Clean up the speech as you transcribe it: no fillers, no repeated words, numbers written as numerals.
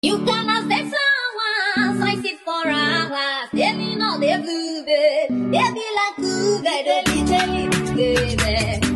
You cannot stay someone, I sit for hours. They be not the blue, they be like good, they little baby.